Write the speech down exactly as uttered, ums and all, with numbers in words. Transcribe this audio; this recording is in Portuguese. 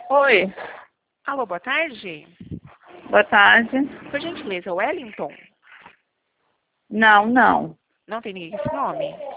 Oi, Alô, boa tarde. boa tarde. Por gentileza, Wellington? Não, não. Não tem ninguém com esse nome?